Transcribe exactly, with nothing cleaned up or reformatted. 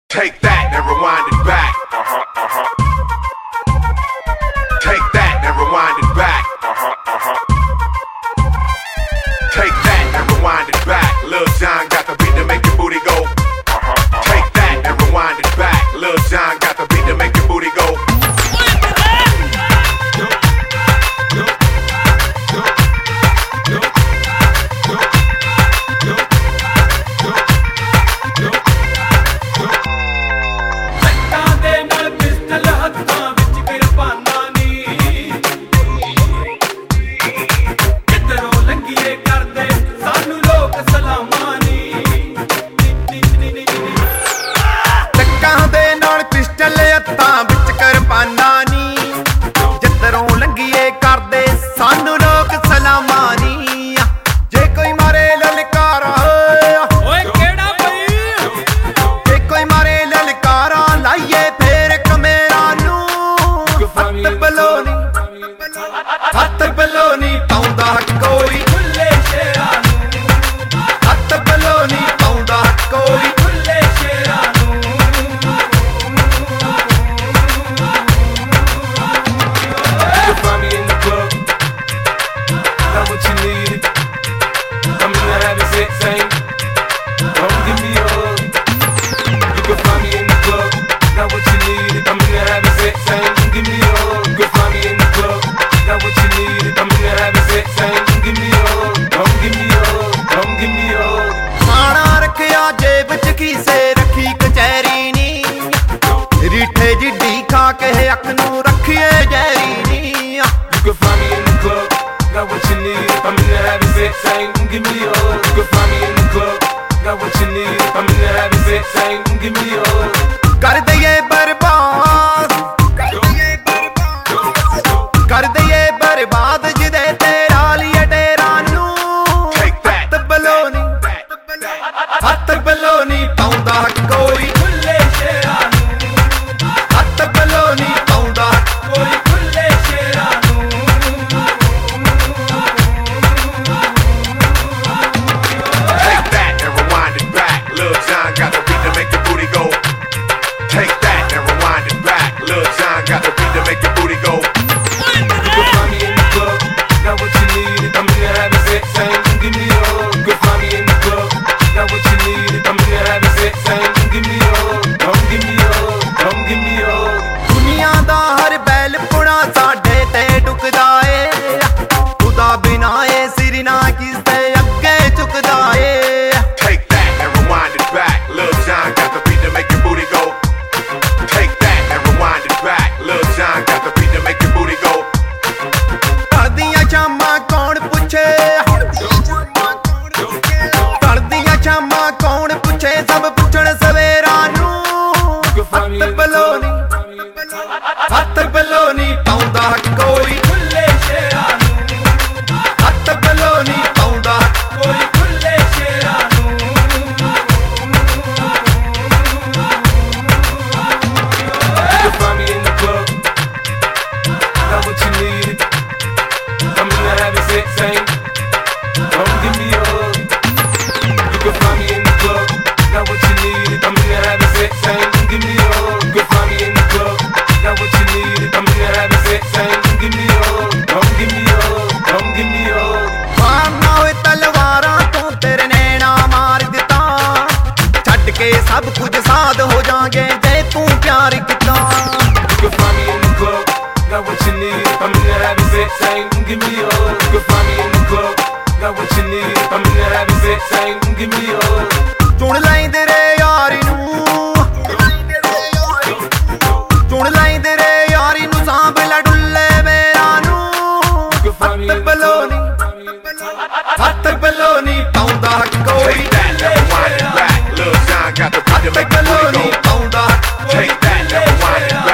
Take that and rewind it back. Uh-huh, uh-huh. Take that and rewind it back. Uh-huh, uh-huh. Take that and rewind it back. Lil Jon got the beat to make your booty go. Uh-huh, uh-huh. Take that and rewind it back. Lil Jon got the beat to make your booty go. हत्थ बलोनी पाउंदा कोई खुले शेरां नूं हत्थ बलोनी पाउंदा कोई खुले शेरां नूं You find me in the club, got what you need. I'm in the having sex, ain't come give me a hug. You can find me in the club, got what you need. I'm in the having sex, ain't give me a hug. You can find me in the club, got what you need. I'm in there having sex, ain't come give me a hug. Come give me a hug, come give me a hug. खाना रखिया जेब च खीसे रखी कचहरी नी रीठे जिड्डी खा के अख नूं रखिए जहरी नी You can find me in the club, got what you need. I'm in there having sex, ain't come give me a hug. You can find me in the club, got what you need. I'm in there having sex, ain't come give me a hug. कर दिए बर्बाद कर दिए बर्बाद जिदे तेरा लिए डेरा नू हत्थ बलोनी हत्थ बलोनी पाउंदा कोई खुले शेरां नूं हत्थ बलोनी पाउंदा कोई खुले शेरां नूं Take that and rewind it back. Lil Jon got the beat to make your booty go. Take that and rewind it back. Lil Jon got the beat to make your booty go. Got what you need, I'm in there having sex, ain't come give me a hug. You can find me in the club, got what you need, I'm in there having sex, ain't come give me a hug. Come give me a hug, come give me a hug. दुनिया दा हर बैल पुणा साडे ते टुकदा ए खुदा बिना ए सिर ना किसे अगे झुकदा ए Take that and rewind it back. Lil Jon got the beat to make your booty go. Take that and rewind it back. Lil Jon got the beat to make your booty go. शामा कौन पूछे करदियां शामा कौन पूछे सब पुछण सवेरा नूं हत्थ बलोनी हत्थ बलोनी पाउंदा कोई खुले शेरां नूं हत्थ बलोनी पाउंदा कोई खुले शेरां नूं You can find me in the club, got what you need. I'm in there having sex, ain't come give me a hug. You can find me in the club, got what you need. I'm in there having sex, ain't come give me a hug. You can find me in the club, got what you need. I'm in there having sex, ain't come give me a hug. Come give me a hug, come give me a hug. मारना होए तलवारां तो तेरे नैना मार दिता छड्ड के सब कुछ साध हो जाएंगे जे तू प्यार किता You can find me in the club, got what you need. I'm in there having sex, ain't come give me a hug. You can find me in the club, got what you need. I'm in there having sex, ain't come give me a hug. चुन लैंदे रे यारी नूं चुन लैंदे रे यारी नूं सांभ लै डुल्ले मेरा नूं हत्थ बलोनी हत्थ बलोनी पाउंदा कोई Take that and rewind it back. Lil Jon got the beat to make your booty go. पाउंदा Take that and rewind it back.